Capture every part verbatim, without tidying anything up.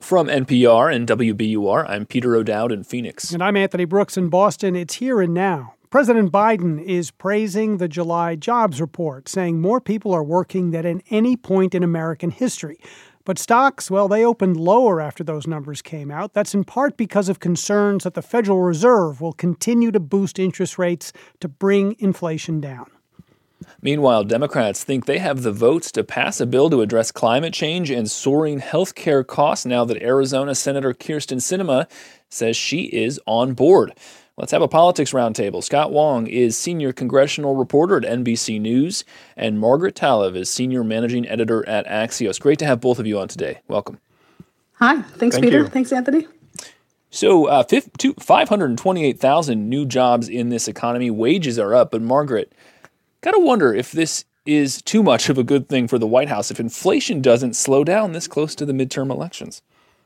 From N P R and W B U R, I'm Peter O'Dowd in Phoenix. And I'm Anthony Brooks in Boston. It's here and now. President Biden is praising the July jobs report, saying more people are working than at any point in American history. But stocks, well, they opened lower after those numbers came out. That's in part because of concerns that the Federal Reserve will continue to boost interest rates to bring inflation down. Meanwhile, Democrats think they have the votes to pass a bill to address climate change and soaring health care costs now that Arizona Senator Kyrsten Sinema says she is on board. Let's have a politics roundtable. Scott Wong is senior congressional reporter at N B C News, and Margaret Talev is senior managing editor at Axios. Great to have both of you on today. Welcome. Hi. Thanks, Thank Peter. you. Thanks, Anthony. So uh, five hundred twenty-eight thousand new jobs in this economy. Wages are up, but Margaret, got to wonder if this is too much of a good thing for the White House, if inflation doesn't slow down this close to the midterm elections.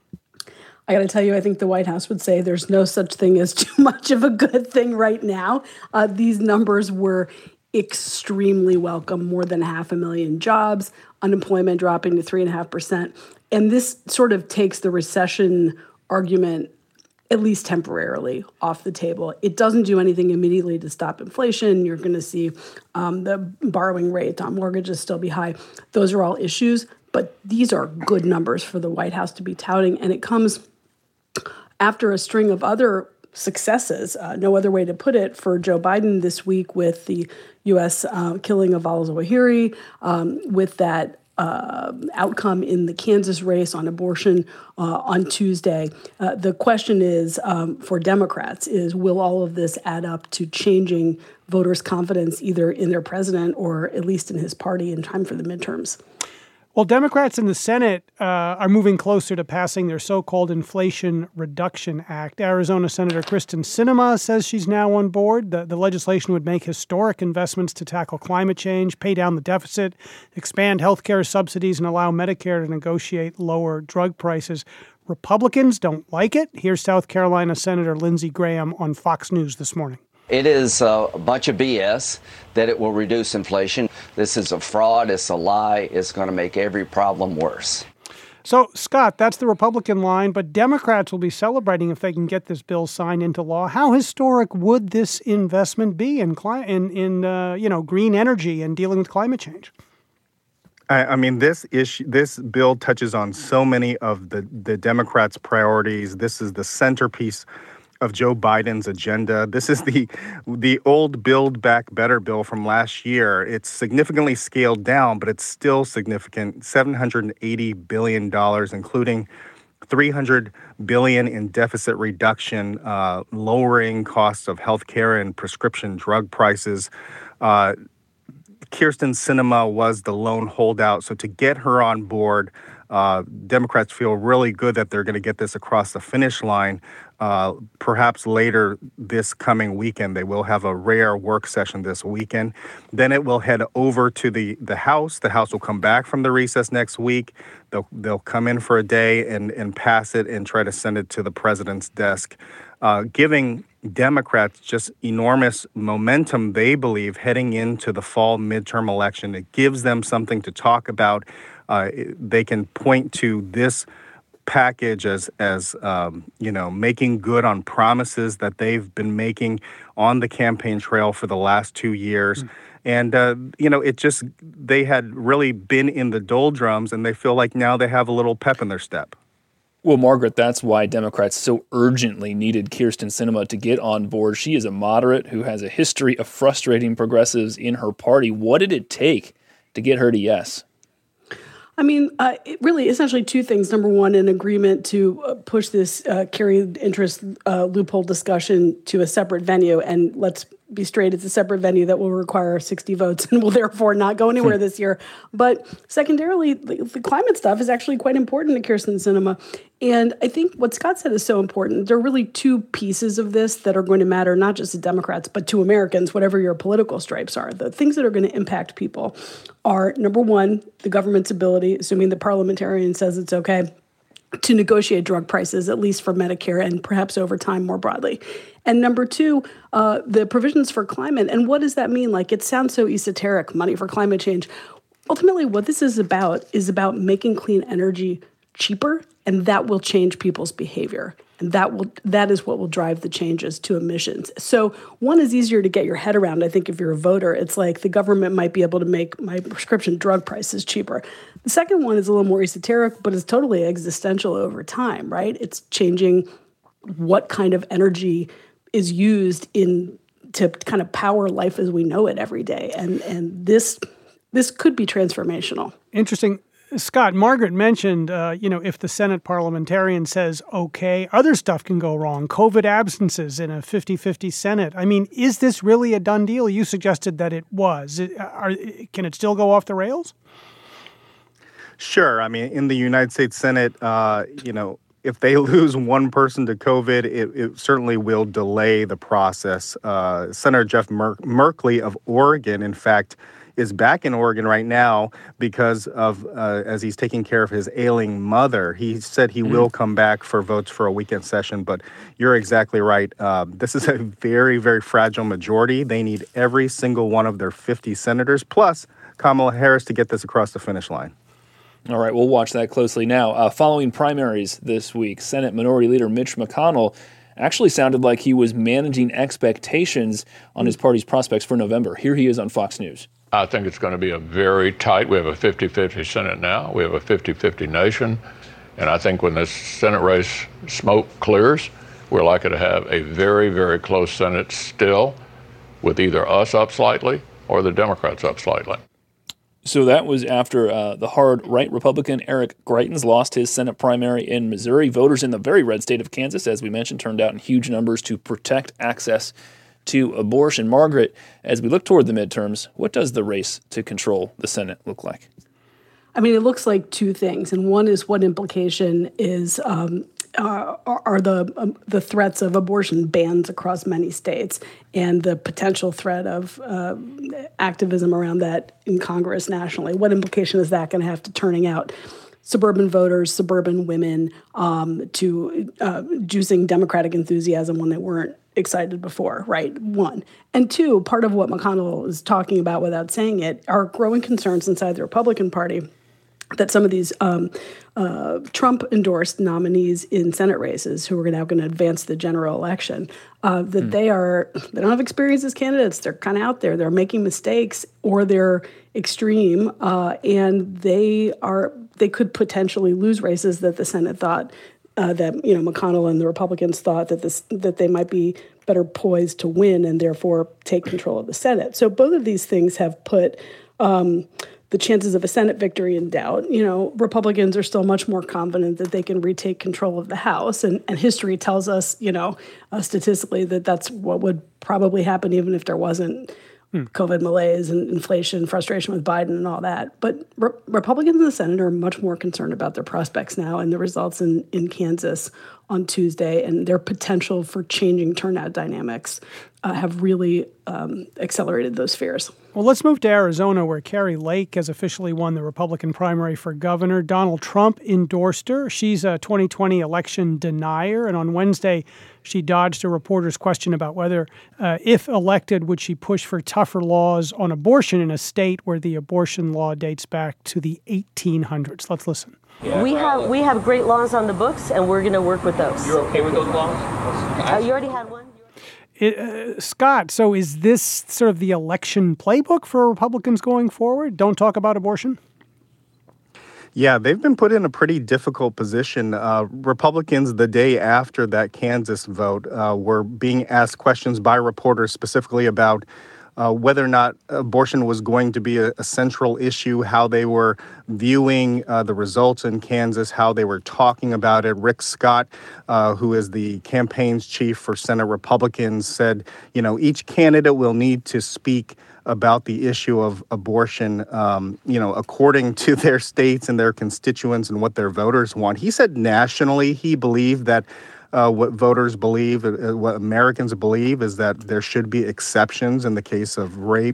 I got to tell you, I think the White House would say there's no such thing as too much of a good thing right now. Uh, these numbers were extremely welcome, more than half a million jobs, unemployment dropping to three and a half percent. And this sort of takes the recession argument, at least temporarily, off the table. It doesn't do anything immediately to stop inflation. You're going to see um, the borrowing rate on mortgages still be high. Those are all issues, but these are good numbers for the White House to be touting. And it comes after a string of other successes, uh, no other way to put it, for Joe Biden this week with the U S uh, killing of al-Zawahiri, um, with that uh, outcome in the Kansas race on abortion uh, on Tuesday. Uh, the question is, um, for Democrats, is will all of this add up to changing voters' confidence either in their president or at least in his party in time for the midterms? Well, Democrats in the Senate uh, are moving closer to passing their so-called Inflation Reduction Act. Arizona Senator Kyrsten Sinema says she's now on board. The, the legislation would make historic investments to tackle climate change, pay down the deficit, expand health care subsidies, and allow Medicare to negotiate lower drug prices. Republicans don't like it. Here's South Carolina Senator Lindsey Graham on Fox News this morning. It is a bunch of B S that it will reduce inflation. This is a fraud. It's a lie. It's going to make every problem worse. So, Scott, that's the Republican line, but Democrats will be celebrating if they can get this bill signed into law. How historic would this investment be in, cli- in, in uh, you know, green energy and dealing with climate change? I, I mean, this issue, this bill touches on so many of the, the Democrats' priorities. This is the centerpiece of Joe Biden's agenda. This is the the old Build Back Better bill from last year. It's significantly scaled down, but it's still significant. seven hundred eighty billion dollars, including three hundred billion dollars in deficit reduction, uh, lowering costs of healthcare and prescription drug prices. Uh, Kyrsten Sinema was the lone holdout. So to get her on board, uh, Democrats feel really good that they're going to get this across the finish line. Uh, perhaps later this coming weekend. They will have a rare work session this weekend. Then it will head over to the, the House. The House will come back from the recess next week. They'll they'll come in for a day and, and pass it and try to send it to the president's desk, uh, giving Democrats just enormous momentum, they believe, heading into the fall midterm election. It gives them something to talk about. Uh, they can point to this package as, as um, you know, making good on promises that they've been making on the campaign trail for the last two years. Mm. And, uh, you know, it just, they had really been in the doldrums, and they feel like now they have a little pep in their step. Well, Margaret, that's why Democrats so urgently needed Kyrsten Sinema to get on board. She is a moderate who has a history of frustrating progressives in her party. What did it take to get her to yes? I mean, uh, it really, essentially two things. Number one, an agreement to uh, push this uh, carried interest uh, loophole discussion to a separate venue. And let's be straight, it's a separate venue that will require sixty votes and will therefore not go anywhere this year. But secondarily, the, the climate stuff is actually quite important to Kyrsten Sinema. And I think what Scott said is so important. There are really two pieces of this that are going to matter, not just to Democrats, but to Americans, whatever your political stripes are. The things that are going to impact people are, number one, the government's ability, assuming the parliamentarian says it's okay, to negotiate drug prices, at least for Medicare and perhaps over time more broadly. And number two, uh, the provisions for climate. And what does that mean? Like, it sounds so esoteric, money for climate change. Ultimately, what this is about is about making clean energy cheaper and that will change people's behavior. And that will that is what will drive the changes to emissions. So one is easier to get your head around. I think if you're a voter, it's like the government might be able to make my prescription drug prices cheaper. The second one is a little more esoteric, but it's totally existential over time, right? It's changing what kind of energy is used in to kind of power life as we know it every day. And and this this could be transformational. Interesting. Scott, Margaret mentioned, uh, you know, if the Senate parliamentarian says, okay, other stuff can go wrong. COVID absences in a fifty-fifty Senate. I mean, is this really a done deal? You suggested that it was. Are, can it still go off the rails? Sure. I mean, in the United States Senate, uh, you know, if they lose one person to COVID, it, it certainly will delay the process. Uh, Senator Jeff Mer- Merkley of Oregon, in fact, is back in Oregon right now because of, uh, as he's taking care of his ailing mother. He said he mm. will come back for votes for a weekend session, but you're exactly right. Uh, this is a very, very fragile majority. They need every single one of their fifty senators, plus Kamala Harris, to get this across the finish line. All right, we'll watch that closely now. Uh, following primaries this week, Senate Minority Leader Mitch McConnell actually sounded like he was managing expectations on his party's prospects for November. Here he is on Fox News. I think it's going to be a very tight, we have a fifty-fifty Senate now, we have a fifty-fifty nation, and I think when this Senate race smoke clears, we're likely to have a very, very close Senate still, with either us up slightly or the Democrats up slightly. So that was after uh, the hard right Republican Eric Greitens lost his Senate primary in Missouri. Voters in the very red state of Kansas, as we mentioned, turned out in huge numbers to protect access to abortion. Margaret, as we look toward the midterms, what does the race to control the Senate look like? I mean, it looks like two things, and one is what implication is um, uh, are the um, the threats of abortion bans across many states, and the potential threat of uh, activism around that in Congress nationally. What implication is that going to have to turning out suburban voters, suburban women, um, to uh, juicing Democratic enthusiasm when they weren't excited before, right? One. And two, part of what McConnell is talking about without saying it are growing concerns inside the Republican Party that some of these um, uh, Trump-endorsed nominees in Senate races who are now going to advance the general election, uh, that mm. they are, they don't have experience as candidates. They're kind of out there. They're making mistakes or they're extreme, uh, and they are, they could potentially lose races that the Senate thought Uh, that, you know, McConnell and the Republicans thought that this that they might be better poised to win and therefore take control of the Senate. So both of these things have put um, the chances of a Senate victory in doubt. You know, Republicans are still much more confident that they can retake control of the House, and, and history tells us, you know, uh, statistically that that's what would probably happen even if there wasn't COVID malaise and inflation, frustration with Biden and all that. But re- Republicans in the Senate are much more concerned about their prospects now and the results in, in Kansas on Tuesday and their potential for changing turnout dynamics uh, have really um, accelerated those fears. Well, let's move to Arizona, where Kari Lake has officially won the Republican primary for governor. Donald Trump endorsed her. She's a twenty twenty election denier, and on Wednesday, she dodged a reporter's question about whether, uh, if elected, would she push for tougher laws on abortion in a state where the abortion law dates back to the eighteen hundreds. Let's listen. Yeah. We have we have great laws on the books, and we're going to work with those. You're okay with those laws? Uh, you already had one. It, uh, Scott, so is this sort of the election playbook for Republicans going forward? Don't talk about abortion? Yeah, they've been put in a pretty difficult position. Uh, Republicans, the day after that Kansas vote, uh, were being asked questions by reporters specifically about uh, whether or not abortion was going to be a, a central issue, how they were viewing uh, the results in Kansas, how they were talking about it. Rick Scott, uh, who is the campaign's chief for Senate Republicans, said, you know, each candidate will need to speak about the issue of abortion, um, you know, according to their states and their constituents and what their voters want. He said nationally he believed that uh, what voters believe, uh, what Americans believe, is that there should be exceptions in the case of rape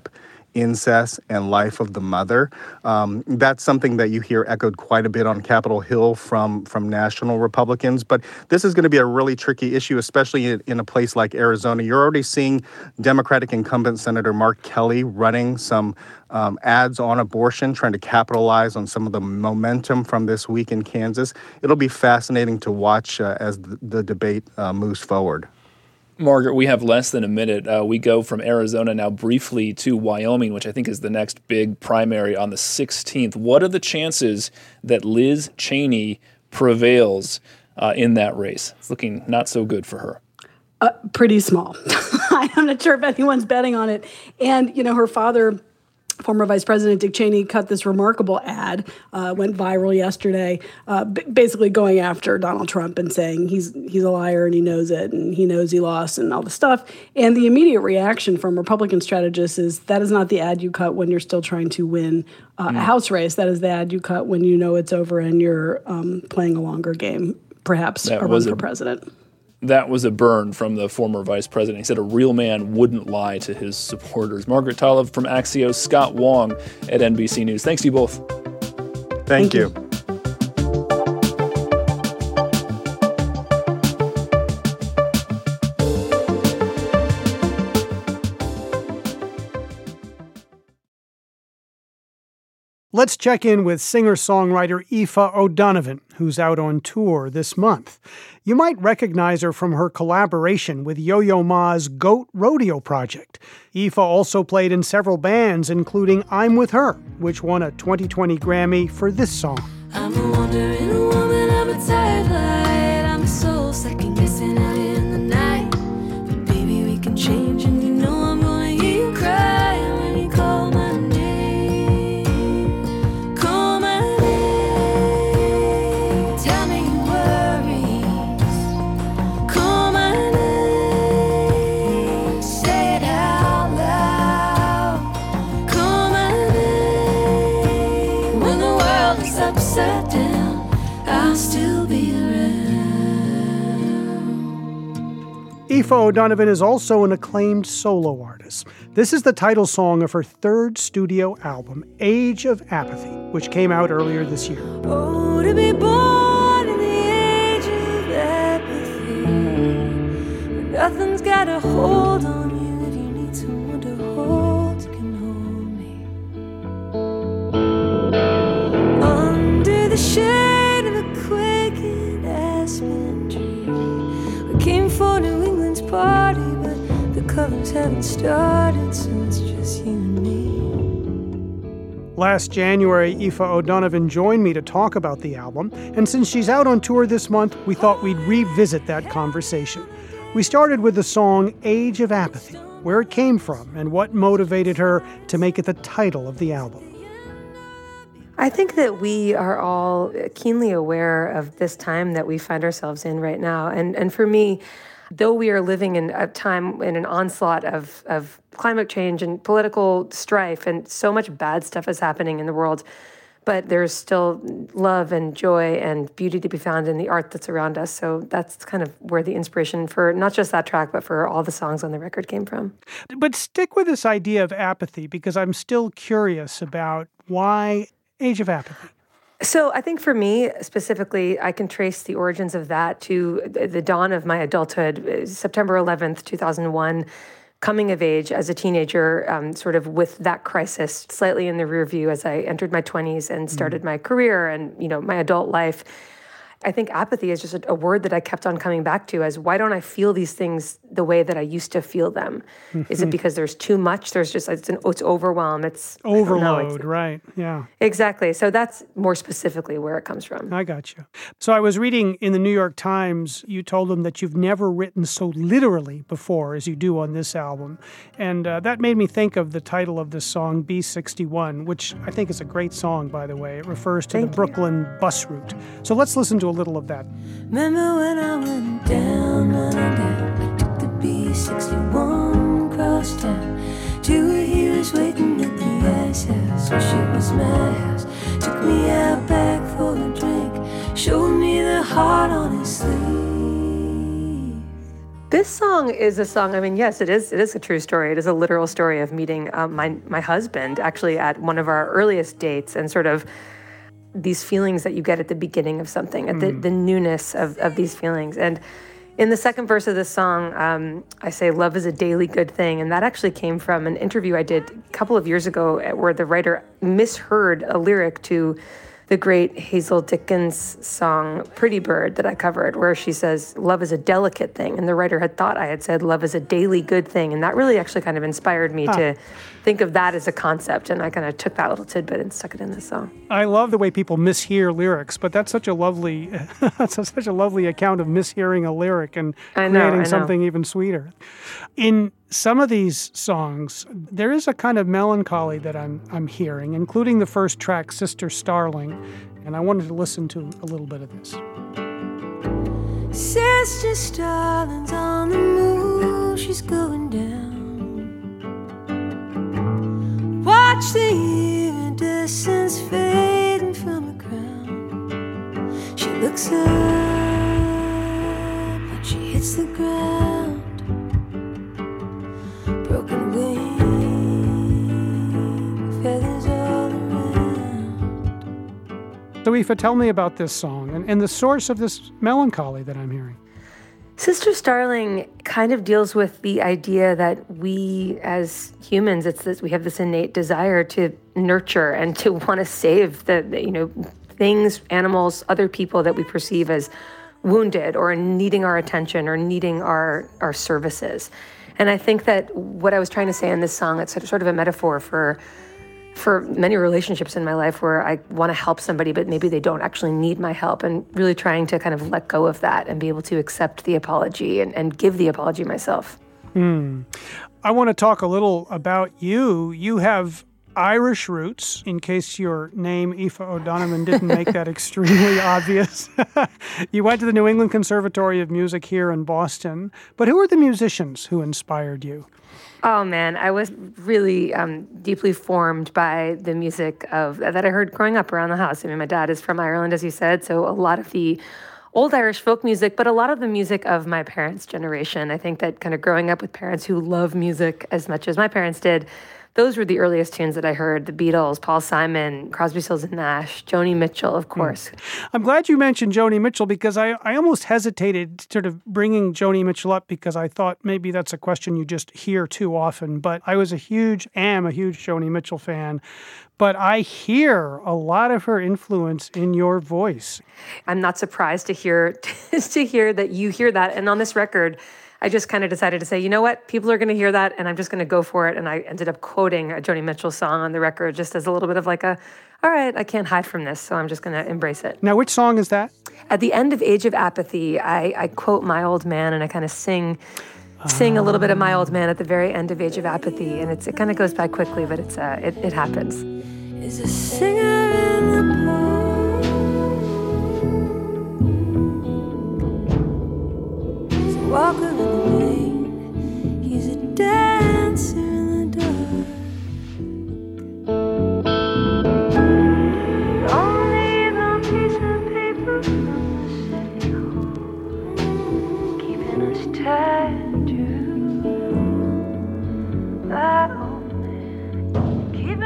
incest and life of the mother. Um, that's something that you hear echoed quite a bit on Capitol Hill from, from national Republicans. But this is going to be a really tricky issue, especially in, in a place like Arizona. You're already seeing Democratic incumbent Senator Mark Kelly running some um, ads on abortion, trying to capitalize on some of the momentum from this week in Kansas. It'll be fascinating to watch uh, as the, the debate uh, moves forward. Margaret, we have less than a minute. Uh, we go from Arizona now briefly to Wyoming, which I think is the next big primary on the sixteenth. What are the chances that Liz Cheney prevails uh, in that race? It's looking not so good for her. Uh, pretty small. I'm not sure if anyone's betting on it. And, you know, her father, former Vice President Dick Cheney, cut this remarkable ad, uh, went viral yesterday, uh, b- basically going after Donald Trump and saying he's he's a liar and he knows it and he knows he lost and all this stuff. And the immediate reaction from Republican strategists is that is not the ad you cut when you're still trying to win uh, mm. a House race. That is the ad you cut when you know it's over and you're um, playing a longer game, perhaps that a run for a, president. That was a burn from the former vice president. He said a real man wouldn't lie to his supporters. Margaret Talev from Axios, Scott Wong at N B C News. Thanks to you both. Thank, Thank you. you. Let's check in with singer-songwriter Aoife O'Donovan, who's out on tour this month. You might recognize her from her collaboration with Yo-Yo Ma's Goat Rodeo project. Aoife also played in several bands, including I'm With Her, which won a twenty twenty Grammy for this song. I'm a wandering woman, I'm a tired light, I'm a soul second-guessing out in the night. But baby, we can change, and you know I'm gonna hear you cry when you call my name. Aoife O'Donovan is also an acclaimed solo artist. This is the title song of her third studio album, Age of Apathy, which came out earlier this year. Oh, to be born in the age of apathy, where nothing's got a hold on you. If you need someone to hold, you can hold me. Under the shade of a quaking aspen tree, we came for New England's party, but the colors haven't started, so it's just you and me. Last January, Aoife O'Donovan joined me to talk about the album, and since she's out on tour this month, we thought we'd revisit that conversation. We started with the song Age of Apathy, where it came from, and what motivated her to make it the title of the album. I think that we are all keenly aware of this time that we find ourselves in right now. And and for me, though we are living in a time in an onslaught of, of climate change and political strife, and so much bad stuff is happening in the world, but there's still love and joy and beauty to be found in the art that's around us. So that's kind of where the inspiration for not just that track, but for all the songs on the record came from. But stick with this idea of apathy, because I'm still curious about why Age of Apathy. So I think for me specifically, I can trace the origins of that to the dawn of my adulthood, September eleventh, two thousand one, coming of age as a teenager, um, sort of with that crisis slightly in the rear view as I entered my twenties and started mm. my career and, you know, my adult life. I think apathy is just a, a word that I kept on coming back to as, why don't I feel these things the way that I used to feel them? Mm-hmm. Is it because there's too much? There's just, it's, an, it's overwhelm. It's overload, it's, right? Yeah. Exactly. So that's more specifically where it comes from. I got you. So I was reading in the New York Times, you told them that you've never written so literally before as you do on this album. And uh, that made me think of the title of this song, B sixty-one, which I think is a great song, by the way. It refers to Thank the Brooklyn you. bus route. So let's listen to a little of that. Remember when I went down, running down, took the B sixty-one across town. Two years waiting at the ice house, wish it was my house. Took me out back for a drink, showed me the heart on his sleeve. This song is a song, I mean, yes, it is It is a true story. It is a literal story of meeting um, my, my husband, actually, at one of our earliest dates, and sort of these feelings that you get at the beginning of something, at mm. the, the newness of, of these feelings. And in the second verse of this song, um, I say, love is a daily good thing. And that actually came from an interview I did a couple of years ago where the writer misheard a lyric to the great Hazel Dickens song, Pretty Bird, that I covered, where she says, love is a delicate thing. And the writer had thought I had said, love is a daily good thing. And that really actually kind of inspired me huh. to think of that as a concept. And I kind of took that little tidbit and stuck it in this song. I love the way people mishear lyrics, but that's such a lovely, that's such a lovely account of mishearing a lyric and I know, creating I know. something even sweeter. In some of these songs, there is a kind of melancholy that I'm I'm hearing, including the first track, Sister Starling, and I wanted to listen to a little bit of this. Sister Starling's on the move, she's going down. Watch the iridescence fading from her crown. She looks up, but she hits the ground. Broken wing, feathers all around. So Aoife, tell me about this song and, and the source of this melancholy that I'm hearing. Sister Starling kind of deals with the idea that we as humans, it's this, we have this innate desire to nurture and to want to save the, the, you know, things, animals, other people that we perceive as wounded or needing our attention or needing our, our services. And I think that what I was trying to say in this song, it's sort of a metaphor for for many relationships in my life where I want to help somebody, but maybe they don't actually need my help, and really trying to kind of let go of that and be able to accept the apology and, and give the apology myself. Mm. I want to talk a little about you. You have Irish roots, in case your name, Aoife O'Donovan, didn't make that extremely obvious. You went to the New England Conservatory of Music here in Boston. But who are the musicians who inspired you? Oh, man, I was really um, deeply formed by the music of that I heard growing up around the house. I mean, my dad is from Ireland, as you said, so a lot of the old Irish folk music, but a lot of the music of my parents' generation. I think that kind of growing up with parents who love music as much as my parents did, those were the earliest tunes that I heard. The Beatles, Paul Simon, Crosby, Stills and Nash, Joni Mitchell, of course. I'm glad you mentioned Joni Mitchell because I, I almost hesitated sort of bringing Joni Mitchell up because I thought maybe that's a question you just hear too often. But I was a huge, am a huge Joni Mitchell fan. But I hear a lot of her influence in your voice. I'm not surprised to hear to hear that you hear that. And on this record, I just kind of decided to say, you know what, people are going to hear that, and I'm just going to go for it. And I ended up quoting a Joni Mitchell song on the record just as a little bit of like a, all right, I can't hide from this, so I'm just going to embrace it. Now, which song is that? At the end of Age of Apathy, I, I quote My Old Man, and I kind of sing sing a little bit of My Old Man at the very end of Age of Apathy. And it's, it kind of goes by quickly, but it's uh, it, it happens. Is a singer in the pool. He's a walker in the rain. He's a dancer in the dark. Don't leave no piece of paper from the city hall, keeping us tied to that old man, keeping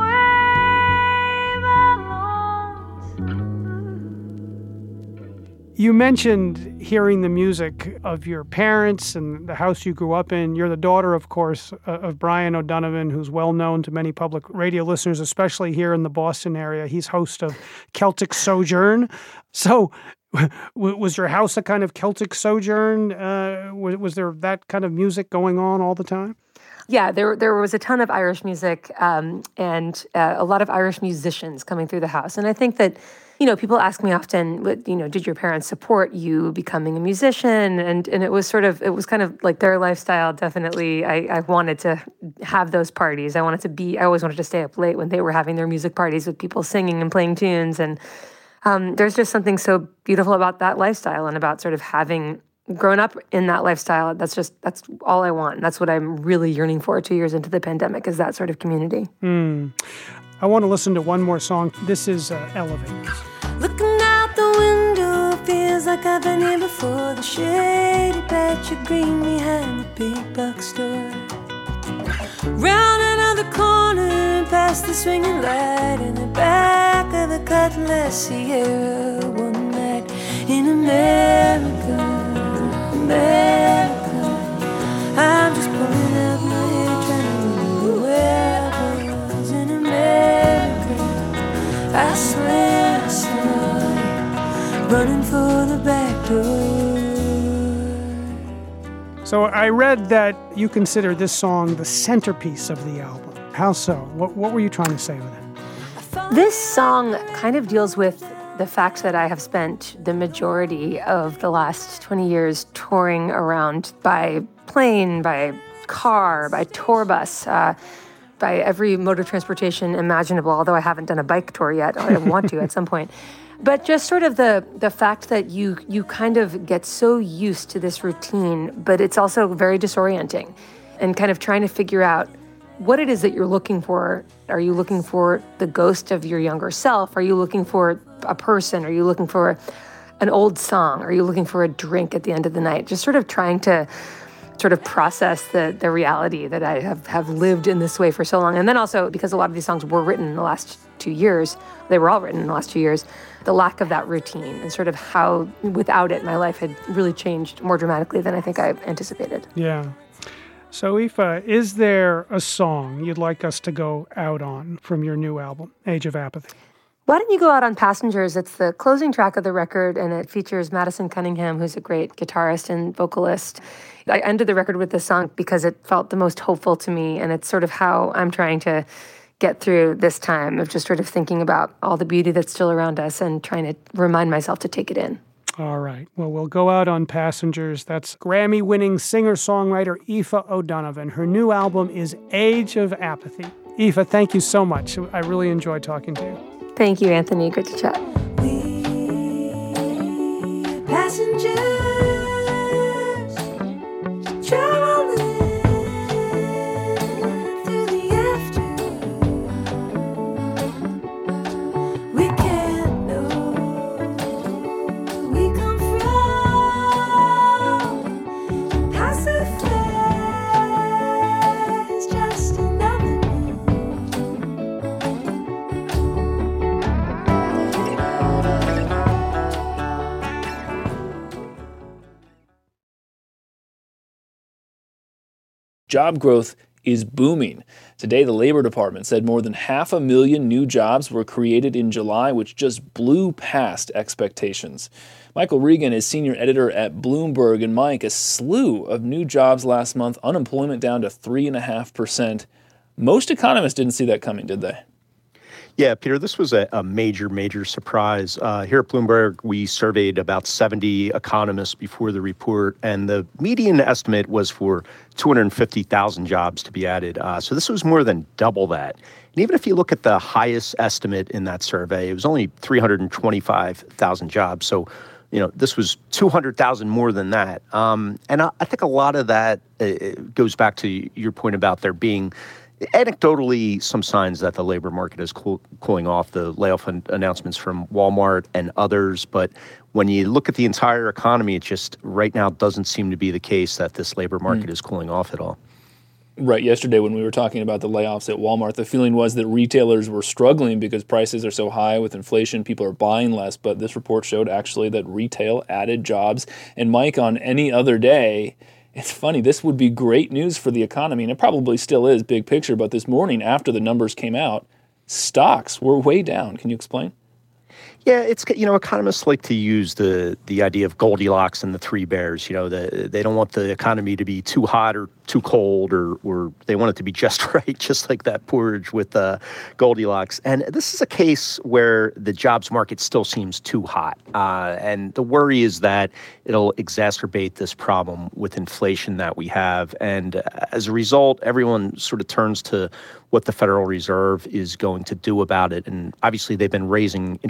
You mentioned hearing the music of your parents and the house you grew up in. You're the daughter, of course, of Brian O'Donovan, who's well known to many public radio listeners, especially here in the Boston area. He's host of Celtic Sojourn. So was your house a kind of Celtic Sojourn? Uh, was, was there that kind of music going on all the time? Yeah, there there was a ton of Irish music um, and uh, a lot of Irish musicians coming through the house. And I think that, you know, people ask me often, you know, did your parents support you becoming a musician? And and it was sort of, it was kind of like their lifestyle. Definitely, I, I wanted to have those parties. I wanted to be, I always wanted to stay up late when they were having their music parties with people singing and playing tunes. And um, there's just something so beautiful about that lifestyle and about sort of having grown up in that lifestyle. That's just, that's all I want. And that's what I'm really yearning for two years into the pandemic, is that sort of community. Mm. I want to listen to one more song. This is uh, Elevators. Looking out the window, feels Feels like I've been here before. The shady patch of green behind the big box store. Round another corner and past the swinging light in the back of the Cutlass Sierra. One night in America, America. I'm just pulling out my hair trying to remember where I was in America. I swear I saw you running for the back door. So I read that you consider this song the centerpiece of the album. How so? What, what were you trying to say with it? This song kind of deals with the fact that I have spent the majority of the last twenty years touring around by plane, by car, by tour bus, uh, by every mode of transportation imaginable, although I haven't done a bike tour yet. I want to at some point. But just sort of the the fact that you you kind of get so used to this routine, but it's also very disorienting, and kind of trying to figure out what it is that you're looking for. Are you looking for the ghost of your younger self? Are you looking for a person? Are you looking for an old song? Are you looking for a drink at the end of the night? Just sort of trying to sort of process the the reality that I have, have lived in this way for so long. And then also, because a lot of these songs were written in the last two years, they were all written in the last two years, the lack of that routine and sort of how without it, my life had really changed more dramatically than I think I anticipated. Yeah. So Aoife, is there a song you'd like us to go out on from your new album, Age of Apathy? Why don't you go out on Passengers? It's the closing track of the record, and it features Madison Cunningham, who's a great guitarist and vocalist. I ended the record with this song because it felt the most hopeful to me, and it's sort of how I'm trying to get through this time of just sort of thinking about all the beauty that's still around us and trying to remind myself to take it in. All right. Well, we'll go out on Passengers. That's Grammy-winning singer-songwriter Aoife O'Donovan. Her new album is Age of Apathy. Aoife, thank you so much. I really enjoyed talking to you. Thank you, Anthony. Good to chat. Passengers traveling through the afternoon. We can't know where we come from. Pacifier is just another Job growth is booming. Today, the Labor Department said more than half a million new jobs were created in July, which just blew past expectations. Michael Regan is senior editor at Bloomberg. And Mike, a slew of new jobs last month, unemployment down to three point five percent. Most economists didn't see that coming, did they? Yeah, Peter, this was a, a major, major surprise. Uh, here at Bloomberg, we surveyed about seventy economists before the report, and the median estimate was for two hundred fifty thousand jobs to be added. Uh, so this was more than double that. And even if you look at the highest estimate in that survey, it was only three hundred twenty-five thousand jobs. So, you know, this was two hundred thousand more than that. Um, and I, I think a lot of that uh, goes back to your point about there being anecdotally some signs that the labor market is cool, cooling off, the layoff an- announcements from Walmart and others. But when you look at the entire economy, it just right now doesn't seem to be the case that this labor market mm. is cooling off at all. Right. Yesterday, when we were talking about the layoffs at Walmart, the feeling was that retailers were struggling because prices are so high with inflation. People are buying less. But this report showed actually that retail added jobs. And Mike, on any other day, it's funny, this would be great news for the economy, and it probably still is, big picture, but this morning after the numbers came out, stocks were way down. Can you explain? Yeah, it's, you know, economists like to use the the idea of Goldilocks and the three bears. You know, the, they don't want the economy to be too hot or too cold, or or they want it to be just right, just like that porridge with uh, Goldilocks. And this is a case where the jobs market still seems too hot. Uh, and the worry is that it'll exacerbate this problem with inflation that we have. And as a result, everyone sort of turns to what the Federal Reserve is going to do about it. And obviously, they've been raising interest rates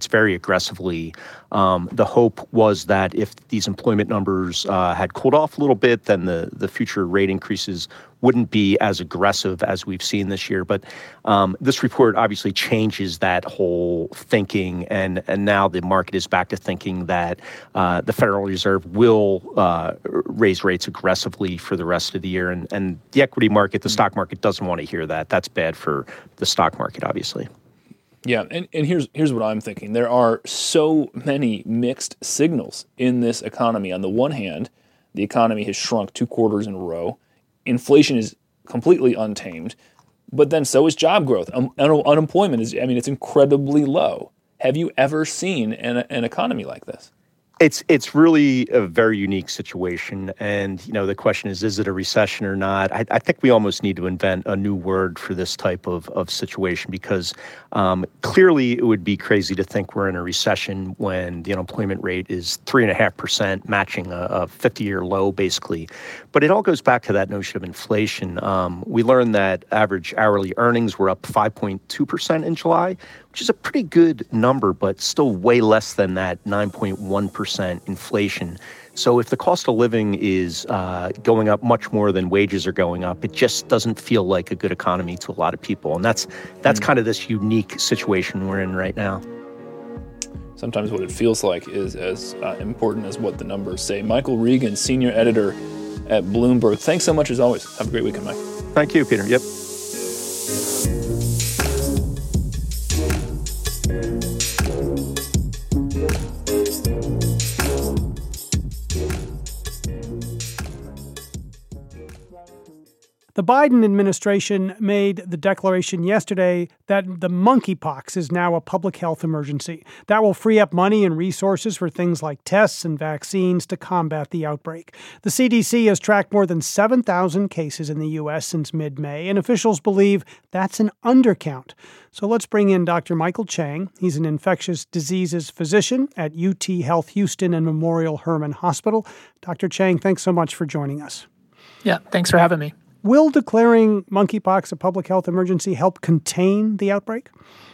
rates very aggressively. Um, the hope was that if these employment numbers uh, had cooled off a little bit, then the, the future rate increases wouldn't be as aggressive as we've seen this year. But um, this report obviously changes that whole thinking, and, and now the market is back to thinking that uh, the Federal Reserve will uh, raise rates aggressively for the rest of the year. And, and the equity market, the stock market doesn't want to hear that. That's bad for the stock market, obviously. Yeah, and, and here's here's what I'm thinking. There are so many mixed signals in this economy. On the one hand, the economy has shrunk two quarters in a row. Inflation is completely untamed, but then so is job growth. Um, un- unemployment is, I mean, it's incredibly low. Have you ever seen an, an economy like this? It's it's really a very unique situation. And, you know, the question is, is it a recession or not? I, I think we almost need to invent a new word for this type of, of situation, because um, clearly it would be crazy to think we're in a recession when the unemployment rate is three point five percent, matching a, a fifty-year low, basically. But it all goes back to that notion of inflation. Um, we learned that average hourly earnings were up five point two percent in July, which is a pretty good number, but still way less than that nine point one percent inflation. So if the cost of living is uh, going up much more than wages are going up, it just doesn't feel like a good economy to a lot of people. And that's that's mm. kind of this unique situation we're in right now. Sometimes what it feels like is as uh, important as what the numbers say. Michael Regan, senior editor at Bloomberg. Thanks so much as always. Have a great weekend, Mike. Thank you, Peter. Yep. The Biden administration made the declaration yesterday that the monkeypox is now a public health emergency. That will free up money and resources for things like tests and vaccines to combat the outbreak. The C D C has tracked more than seven thousand cases in the U S since mid-May, and officials believe that's an undercount. So let's bring in Doctor Michael Chang. He's an infectious diseases physician at U T Health Houston and Memorial Hermann Hospital. Doctor Chang, thanks so much for joining us. Yeah, thanks for having me. Will declaring monkeypox a public health emergency help contain the outbreak?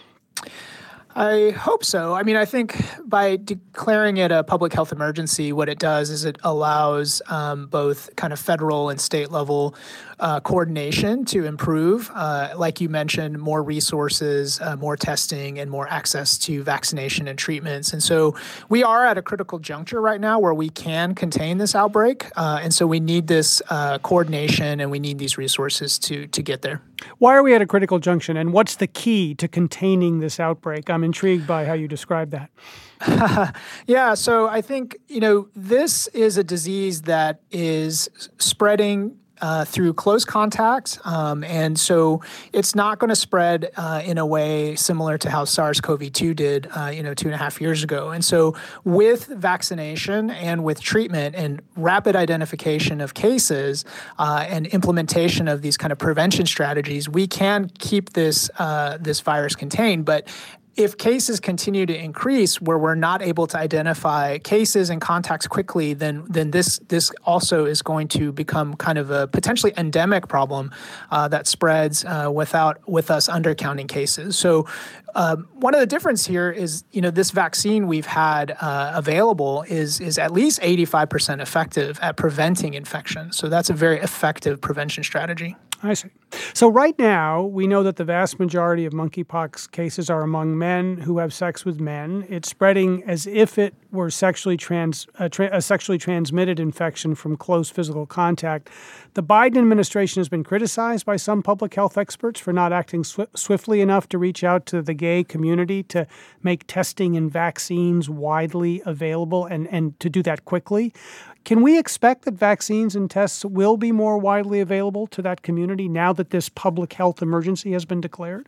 I hope so. I mean, I think by declaring it a public health emergency, what it does is it allows um, both kind of federal and state level uh, coordination to improve. Uh, like you mentioned, more resources, uh, more testing, and more access to vaccination and treatments. And so we are at a critical juncture right now where we can contain this outbreak. Uh, and so we need this uh, coordination and we need these resources to to get there. Why are we at a critical junction, and what's the key to containing this outbreak? I'm intrigued by how you describe that. Yeah, so I think, you know, this is a disease that is spreading Uh, through close contact. Um, and so it's not going to spread uh, in a way similar to how SARS-C o V two did, uh, you know, two and a half years ago. And so with vaccination and with treatment and rapid identification of cases uh, and implementation of these kind of prevention strategies, we can keep this uh, this virus contained. But if cases continue to increase where we're not able to identify cases and contacts quickly, then then this this also is going to become kind of a potentially endemic problem uh, that spreads uh, without with us undercounting cases. So uh, one of the difference here is, you know, this vaccine we've had uh, available is is at least eighty-five percent effective at preventing infection. So that's a very effective prevention strategy. I see. So right now, we know that the vast majority of monkeypox cases are among men who have sex with men. It's spreading as if it were sexually trans, uh, tra- a sexually transmitted infection from close physical contact. The Biden administration has been criticized by some public health experts for not acting sw- swiftly enough to reach out to the gay community to make testing and vaccines widely available and, and to do that quickly. Can we expect that vaccines and tests will be more widely available to that community now that this public health emergency has been declared?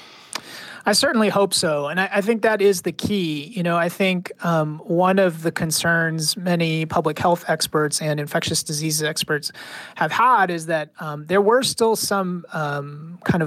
I certainly hope so. And I, I think that is the key. You know, I think um, one of the concerns many public health experts and infectious diseases experts have had is that um, there were still some um, kind of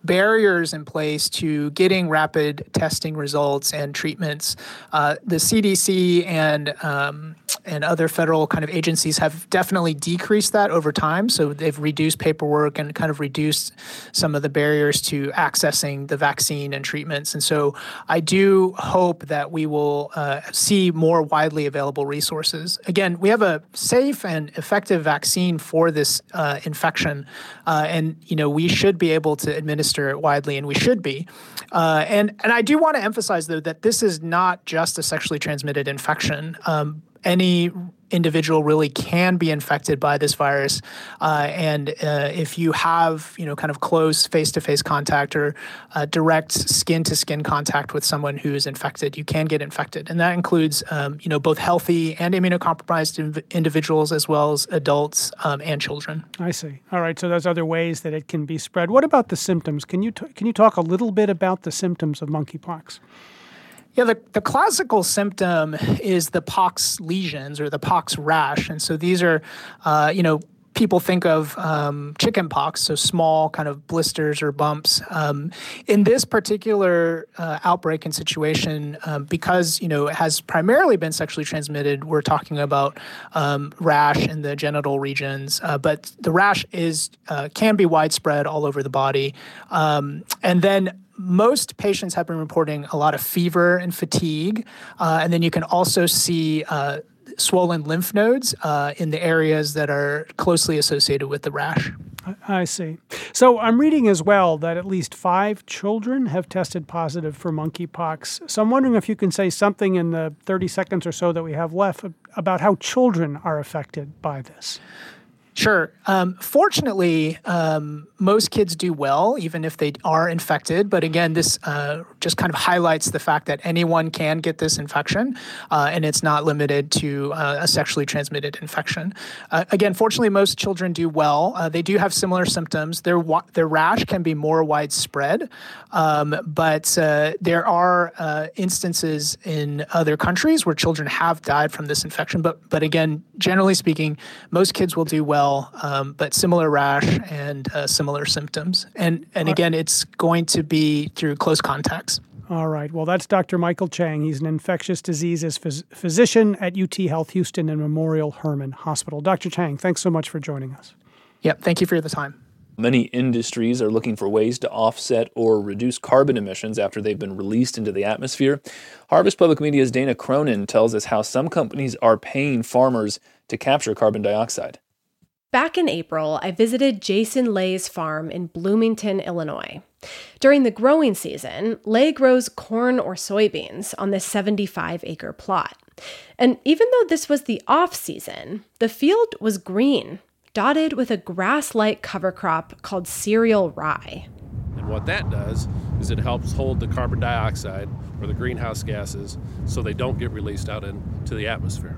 barriers in place to getting rapid testing results and treatments. Uh, the C D C and um, and other federal kind of agencies have definitely decreased that over time. So they've reduced paperwork and kind of reduced some of the barriers to accessing the vaccine and treatments. And so I do hope that we will uh, see more widely available resources. Again, we have a safe and effective vaccine for this uh, infection, uh, and you know we should be able to administer it widely, and we should be. Uh, and and I do want to emphasize though that this is not just a sexually transmitted infection. Um, any individual really can be infected by this virus, uh, and uh, if you have, you know, kind of close face-to-face contact or uh, direct skin-to-skin contact with someone who is infected, you can get infected, and that includes, um, you know, both healthy and immunocompromised inv- individuals as well as adults um, and children. I see. All right. So there's other ways that it can be spread. What about the symptoms? Can you t- can you talk a little bit about the symptoms of monkeypox? Yeah, the, the classical symptom is the pox lesions or the pox rash. And so these are, uh, you know, people think of um, chicken pox, so small kind of blisters or bumps. Um, in this particular uh, outbreak and situation, um, because, you know, it has primarily been sexually transmitted, we're talking about um, rash in the genital regions. Uh, but the rash is uh, can be widespread all over the body. Um, and then most patients have been reporting a lot of fever and fatigue. Uh, and then you can also see uh, swollen lymph nodes uh, in the areas that are closely associated with the rash. I see. So I'm reading as well that at least five children have tested positive for monkeypox. So I'm wondering if you can say something in the thirty seconds or so that we have left about how children are affected by this. Sure. Um, fortunately, um, most kids do well, even if they are infected. But again, this uh, just kind of highlights the fact that anyone can get this infection, uh, and it's not limited to uh, a sexually transmitted infection. Uh, again, fortunately, most children do well. Uh, they do have similar symptoms. Their wa- their rash can be more widespread, um, but uh, there are uh, instances in other countries where children have died from this infection. But but again, generally speaking, most kids will do well. Um, but similar rash and uh, similar symptoms. And and again, it's going to be through close contacts. All right. Well, that's Doctor Michael Chang. He's an infectious diseases phys- physician at U T Health Houston and Memorial Hermann Hospital. Doctor Chang, thanks so much for joining us. Yep. Thank you for the time. Many industries are looking for ways to offset or reduce carbon emissions after they've been released into the atmosphere. Harvest Public Media's Dana Cronin tells us how some companies are paying farmers to capture carbon dioxide. Back in April, I visited Jason Lay's farm in Bloomington, Illinois. During the growing season, Lay grows corn or soybeans on this seventy-five acre plot. And even though this was the off-season, the field was green, dotted with a grass-like cover crop called cereal rye. And what that does is it helps hold the carbon dioxide or the greenhouse gases so they don't get released out into the atmosphere.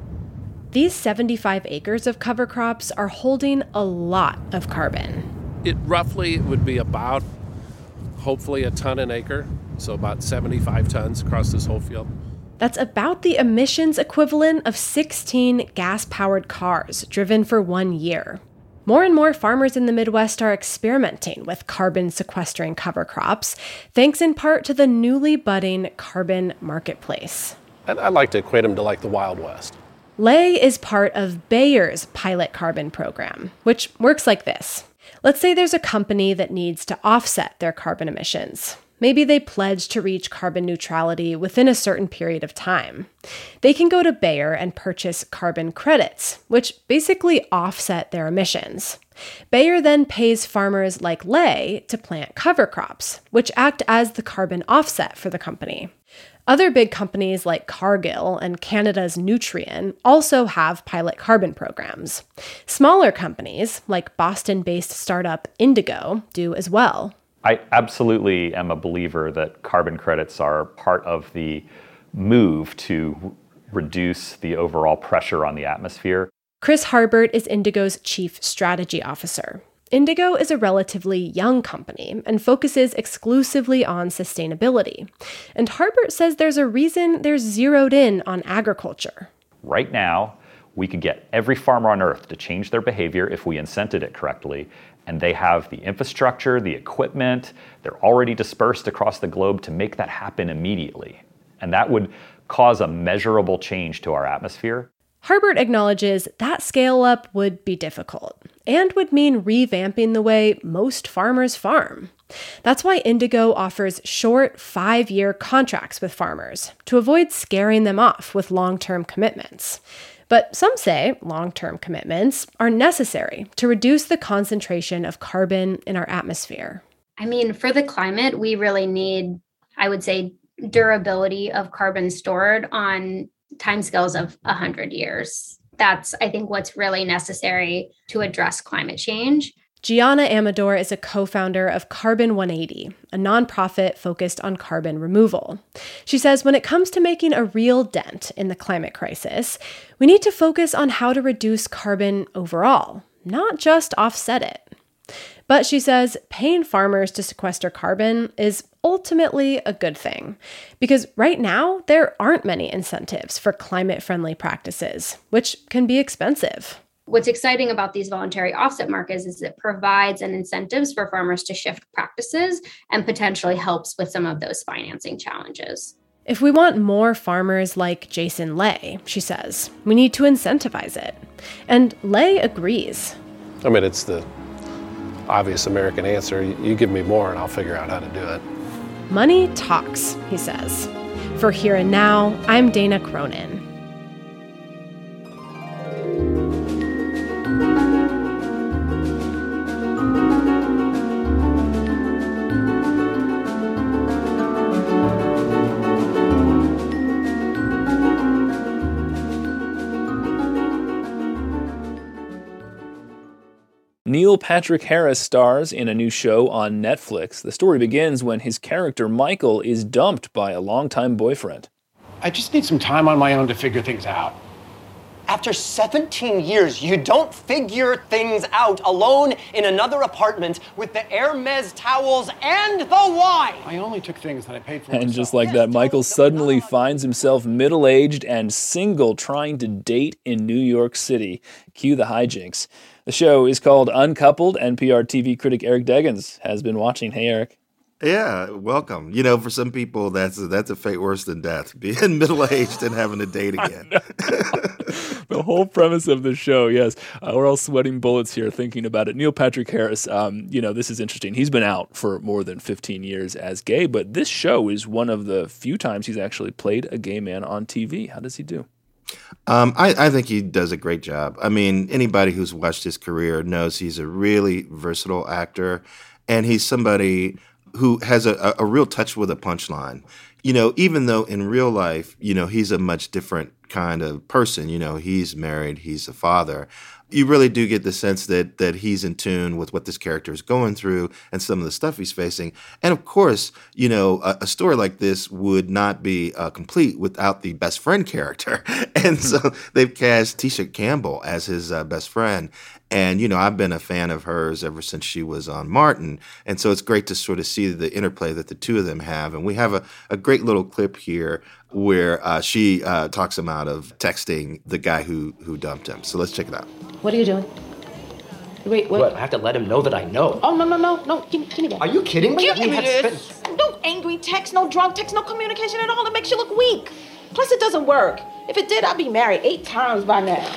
These seventy-five acres of cover crops are holding a lot of carbon. It roughly would be about, hopefully, a ton an acre, so about seventy-five tons across this whole field. That's about the emissions equivalent of sixteen gas-powered cars driven for one year. More and more farmers in the Midwest are experimenting with carbon-sequestering cover crops, thanks in part to the newly budding carbon marketplace. I like to equate them to like the Wild West. Lay is part of Bayer's pilot carbon program, which works like this. Let's say there's a company that needs to offset their carbon emissions. Maybe they pledge to reach carbon neutrality within a certain period of time. They can go to Bayer and purchase carbon credits, which basically offset their emissions. Bayer then pays farmers like Lay to plant cover crops, which act as the carbon offset for the company. Other big companies like Cargill and Canada's Nutrien also have pilot carbon programs. Smaller companies, like Boston-based startup Indigo, do as well. I absolutely am a believer that carbon credits are part of the move to reduce the overall pressure on the atmosphere. Chris Harbert is Indigo's chief strategy officer. Indigo is a relatively young company and focuses exclusively on sustainability. And Harbert says there's a reason they're zeroed in on agriculture. Right now, we could get every farmer on earth to change their behavior if we incented it correctly, And they have the infrastructure, the equipment, they're already dispersed across the globe to make that happen immediately. And that would cause a measurable change to our atmosphere. Harbert acknowledges that scale-up would be difficult and would mean revamping the way most farmers farm. That's why Indigo offers short, five-year contracts with farmers to avoid scaring them off with long-term commitments. But some say long-term commitments are necessary to reduce the concentration of carbon in our atmosphere. I mean, for the climate, we really need, I would say, durability of carbon stored on timescales of one hundred years. That's, I think, what's really necessary to address climate change. Gianna Amador is a co-founder of Carbon one eighty, a nonprofit focused on carbon removal. She says when it comes to making a real dent in the climate crisis, we need to focus on how to reduce carbon overall, not just offset it. But she says paying farmers to sequester carbon is ultimately a good thing, because right now there aren't many incentives for climate-friendly practices, which can be expensive. What's exciting about these voluntary offset markets is it provides an incentives for farmers to shift practices and potentially helps with some of those financing challenges. If we want more farmers like Jason Lay, she says, we need to incentivize it. And Lay agrees. I mean, it's the obvious American answer. You give me more and I'll figure out how to do it. Money talks, he says. For Here and Now, I'm Dana Cronin. Neil Patrick Harris stars in a new show on Netflix. The story begins when his character Michael is dumped by a longtime boyfriend. I just need some time on my own to figure things out. After seventeen years, you don't figure things out alone in another apartment with the Hermes towels and the wine. I only took things that I paid for. And myself. just like that, Michael suddenly finds himself middle-aged and single trying to date in New York City. Cue the hijinks. The show is called Uncoupled. N P R T V critic Eric Deggans has been watching. Hey, Eric. Yeah, welcome. You know, for some people, that's a, that's a fate worse than death, being middle-aged and having to date again. The whole premise of the show, yes. Uh, we're all sweating bullets here thinking about it. Neil Patrick Harris, um, you know, this is interesting. He's been out for more than fifteen years as gay, but this show is one of the few times he's actually played a gay man on T V. How does he do? Um, I, I think he does a great job. I mean, anybody who's watched his career knows he's a really versatile actor, and he's somebody who has a, a real touch with a punchline. You know, even though in real life, you know, he's a much different kind of person. You know, he's married, he's a father. You really do get the sense that that he's in tune with what this character is going through and some of the stuff he's facing. And of course, you know, a, a story like this would not be uh, complete without the best friend character. And so they've cast Tisha Campbell as his uh, best friend. And, you know, I've been a fan of hers ever since she was on Martin. And so it's great to sort of see the interplay that the two of them have. And we have a, a great little clip here where uh, she uh, talks him out of texting the guy who, who dumped him. So let's check it out. What are you doing? Wait, what? What? I have to let him know that I know. Oh, no, no, no, no. Give me, give me that. Are you kidding me? Give me have this. spent- No angry text, no drunk text, no communication at all. It makes you look weak. Plus, it doesn't work. If it did, I'd be married eight times by now.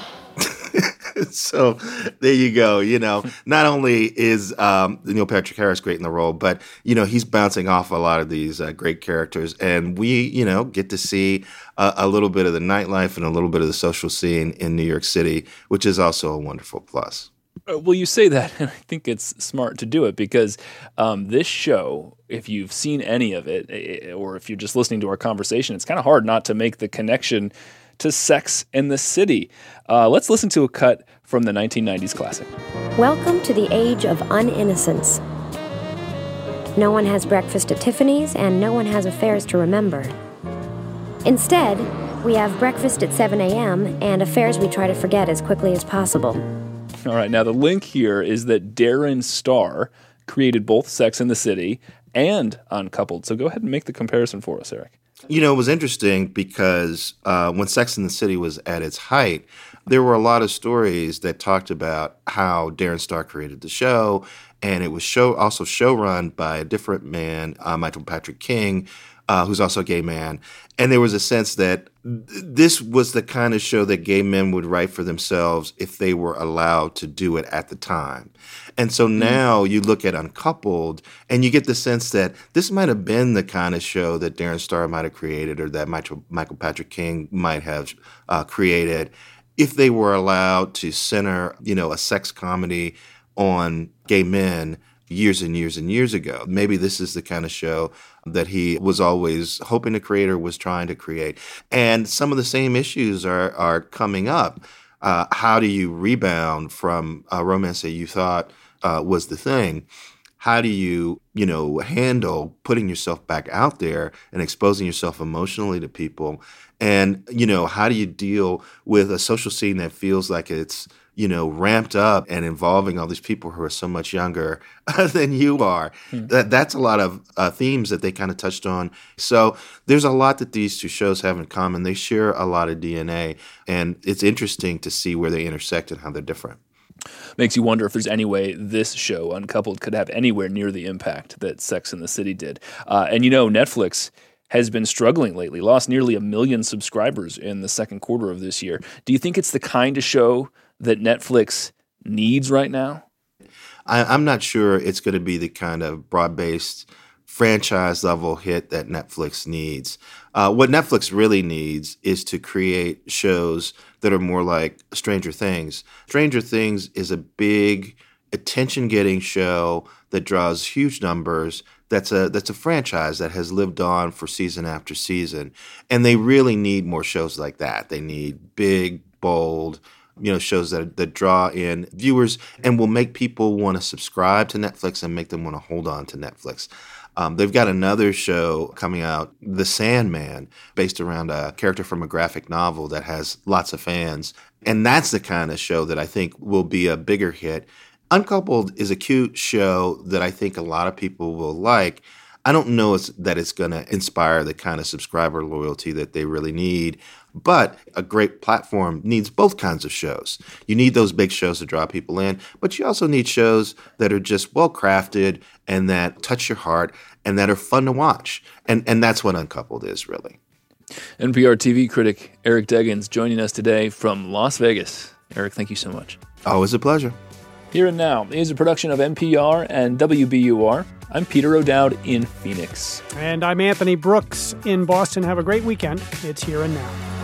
So there you go. You know, not only is um, Neil Patrick Harris great in the role, but, you know, he's bouncing off a lot of these uh, great characters. And we, you know, get to see uh, a little bit of the nightlife and a little bit of the social scene in New York City, which is also a wonderful plus. Uh, well, you say that, and I think it's smart to do it because um, this show, if you've seen any of it, or if you're just listening to our conversation, it's kind of hard not to make the connection to Sex and the City. Uh, let's listen to a cut from the nineteen nineties classic. Welcome to the age of uninnocence. No one has breakfast at Tiffany's, and no one has affairs to remember. Instead, we have breakfast at seven a.m. and affairs we try to forget as quickly as possible. All right, now the link here is that Darren Star created both Sex and the City and Uncoupled. So go ahead and make the comparison for us, Eric. You know, it was interesting because uh, when Sex and the City was at its height, there were a lot of stories that talked about how Darren Star created the show, and it was show also show run by a different man, uh, Michael Patrick King, uh, who's also a gay man. And there was a sense that th- this was the kind of show that gay men would write for themselves if they were allowed to do it at the time. And so now you look at Uncoupled, and you get the sense that this might have been the kind of show that Darren Star might have created, or that Michael, Michael Patrick King might have uh, created, if they were allowed to center, you know, a sex comedy on gay men years and years and years ago. Maybe this is the kind of show that he was always hoping to create or was trying to create. And some of the same issues are are coming up. Uh, how do you rebound from a romance that you thought uh, was the thing? How do you, you know, handle putting yourself back out there and exposing yourself emotionally to people? And, you know, how do you deal with a social scene that feels like it's, you know, ramped up and involving all these people who are so much younger than you are? Mm. That That's a lot of uh, themes that they kind of touched on. So there's a lot that these two shows have in common. They share a lot of D N A, and it's interesting to see where they intersect and how they're different. Makes you wonder if there's any way this show, Uncoupled, could have anywhere near the impact that Sex and the City did. Uh, and, you know, Netflix has been struggling lately, lost nearly a million subscribers in the second quarter of this year. Do you think it's the kind of show that Netflix needs right now? I, I'm not sure it's going to be the kind of broad-based franchise-level hit that Netflix needs. Uh, what Netflix really needs is to create shows that are more like Stranger Things. Stranger Things is a big, attention-getting show that draws huge numbers. That's a that's a franchise that has lived on for season after season. And they really need more shows like that. They need big, bold, you know, shows that that draw in viewers and will make people want to subscribe to Netflix and make them want to hold on to Netflix. Um, they've got another show coming out, The Sandman, based around a character from a graphic novel that has lots of fans. And that's the kind of show that I think will be a bigger hit. Uncoupled is a cute show that I think a lot of people will like. I don't know it's, that it's going to inspire the kind of subscriber loyalty that they really need, but a great platform needs both kinds of shows. You need those big shows to draw people in, but you also need shows that are just well-crafted and that touch your heart and that are fun to watch. And, and that's what Uncoupled is, really. N P R T V critic Eric Deggans joining us today from Las Vegas. Eric, thank you so much. Always a pleasure. Here and Now is a production of N P R and W B U R. I'm Peter O'Dowd in Phoenix. And I'm Anthony Brooks in Boston. Have a great weekend. It's Here and Now.